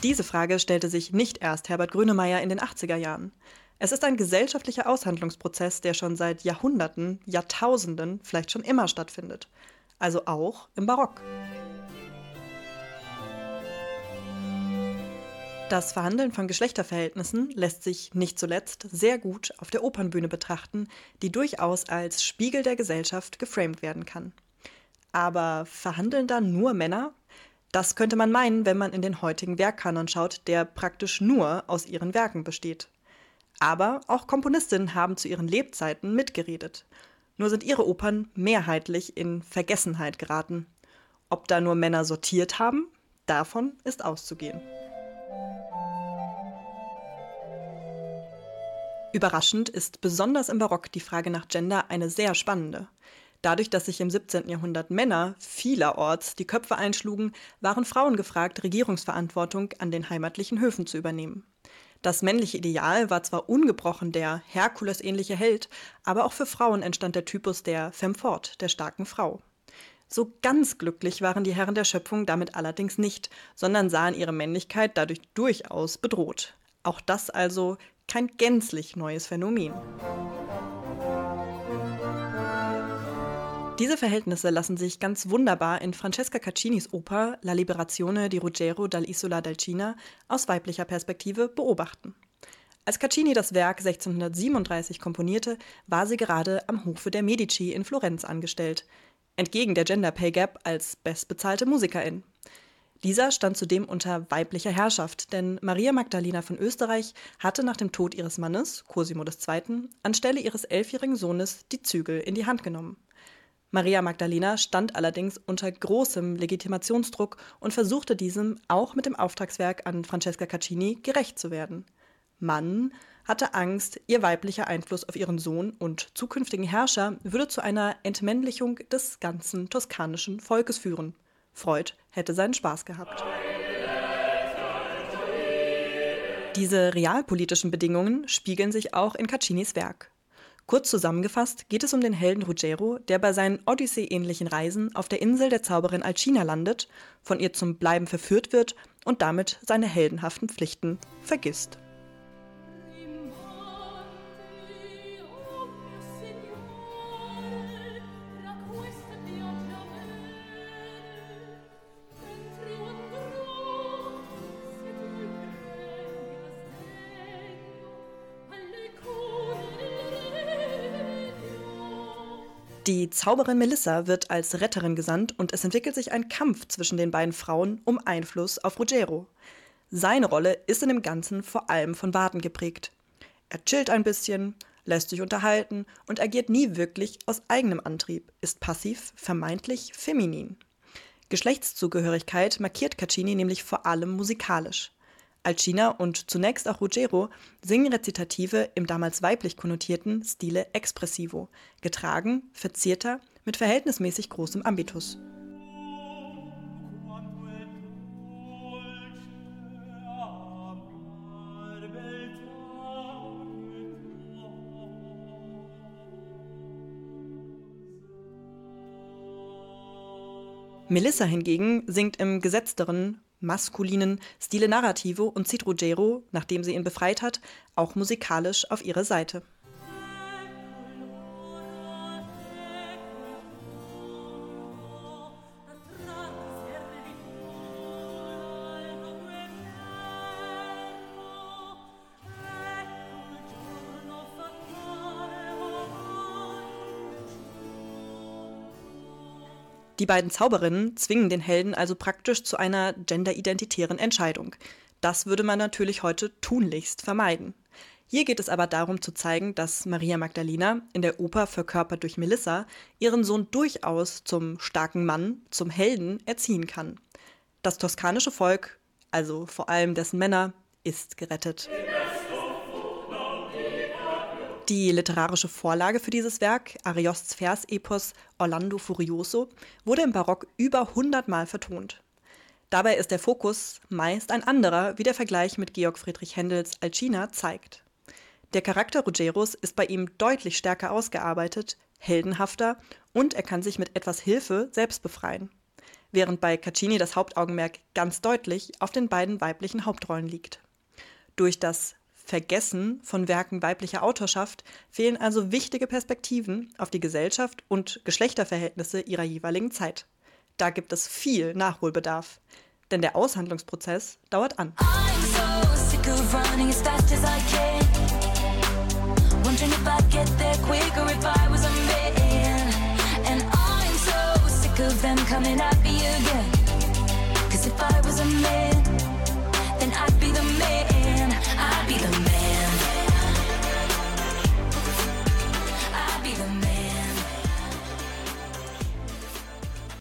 Diese Frage stellte sich nicht erst Herbert Grönemeyer in den 80er Jahren. Es ist ein gesellschaftlicher Aushandlungsprozess, der schon seit Jahrhunderten, Jahrtausenden, vielleicht schon immer stattfindet. Also auch im Barock. Das Verhandeln von Geschlechterverhältnissen lässt sich nicht zuletzt sehr gut auf der Opernbühne betrachten, die durchaus als Spiegel der Gesellschaft geframed werden kann. Aber verhandeln da nur Männer? Das könnte man meinen, wenn man in den heutigen Werkkanon schaut, der praktisch nur aus ihren Werken besteht. Aber auch Komponistinnen haben zu ihren Lebzeiten mitgeredet. Nur sind ihre Opern mehrheitlich in Vergessenheit geraten. Ob da nur Männer sortiert haben, davon ist auszugehen. Überraschend ist besonders im Barock die Frage nach Gender eine sehr spannende. Dadurch, dass sich im 17. Jahrhundert Männer vielerorts die Köpfe einschlugen, waren Frauen gefragt, Regierungsverantwortung an den heimatlichen Höfen zu übernehmen. Das männliche Ideal war zwar ungebrochen der Herkulesähnliche Held, aber auch für Frauen entstand der Typus der femme forte, der starken Frau. So ganz glücklich waren die Herren der Schöpfung damit allerdings nicht, sondern sahen ihre Männlichkeit dadurch durchaus bedroht. Auch das also kein gänzlich neues Phänomen. Diese Verhältnisse lassen sich ganz wunderbar in Francesca Caccinis Oper La Liberazione di Ruggero dall'Isola d'Alcina aus weiblicher Perspektive beobachten. Als Caccini das Werk 1637 komponierte, war sie gerade am Hofe der Medici in Florenz angestellt, entgegen der Gender Pay Gap als bestbezahlte Musikerin. Lisa stand zudem unter weiblicher Herrschaft, denn Maria Magdalena von Österreich hatte nach dem Tod ihres Mannes, Cosimo II., anstelle ihres 11-jährigen Sohnes die Zügel in die Hand genommen. Maria Magdalena stand allerdings unter großem Legitimationsdruck und versuchte diesem auch mit dem Auftragswerk an Francesca Caccini gerecht zu werden. Mann hatte Angst, ihr weiblicher Einfluss auf ihren Sohn und zukünftigen Herrscher würde zu einer Entmännlichung des ganzen toskanischen Volkes führen. Freud hätte seinen Spaß gehabt. Diese realpolitischen Bedingungen spiegeln sich auch in Caccinis Werk. Kurz zusammengefasst geht es um den Helden Ruggero, der bei seinen Odyssee-ähnlichen Reisen auf der Insel der Zauberin Alcina landet, von ihr zum Bleiben verführt wird und damit seine heldenhaften Pflichten vergisst. Die Zauberin Melissa wird als Retterin gesandt und es entwickelt sich ein Kampf zwischen den beiden Frauen um Einfluss auf Ruggero. Seine Rolle ist in dem Ganzen vor allem von Warten geprägt. Er chillt ein bisschen, lässt sich unterhalten und agiert nie wirklich aus eigenem Antrieb, ist passiv, vermeintlich feminin. Geschlechtszugehörigkeit markiert Caccini nämlich vor allem musikalisch. Alcina und zunächst auch Ruggero singen Rezitative im damals weiblich konnotierten Stile expressivo, getragen, verzierter, mit verhältnismäßig großem Ambitus. Melissa hingegen singt im gesetzteren, maskulinen Stile narrativo und zieht Ruggero, nachdem sie ihn befreit hat, auch musikalisch auf ihre Seite. Die beiden Zauberinnen zwingen den Helden also praktisch zu einer genderidentitären Entscheidung. Das würde man natürlich heute tunlichst vermeiden. Hier geht es aber darum zu zeigen, dass Maria Magdalena, in der Oper verkörpert durch Melissa, ihren Sohn durchaus zum starken Mann, zum Helden erziehen kann. Das toskanische Volk, also vor allem dessen Männer, ist gerettet. Die literarische Vorlage für dieses Werk, Ariosts Versepos Orlando Furioso, wurde im Barock über 100 Mal vertont. Dabei ist der Fokus meist ein anderer, wie der Vergleich mit Georg Friedrich Händels Alcina zeigt. Der Charakter Ruggeros ist bei ihm deutlich stärker ausgearbeitet, heldenhafter und er kann sich mit etwas Hilfe selbst befreien. während bei Caccini das Hauptaugenmerk ganz deutlich auf den beiden weiblichen Hauptrollen liegt. Durch das Vergessen von Werken weiblicher Autorschaft fehlen also wichtige Perspektiven auf die Gesellschaft und Geschlechterverhältnisse ihrer jeweiligen Zeit. Da gibt es viel Nachholbedarf, denn der Aushandlungsprozess dauert an. Of them coming at me again. 'Cause if I was a man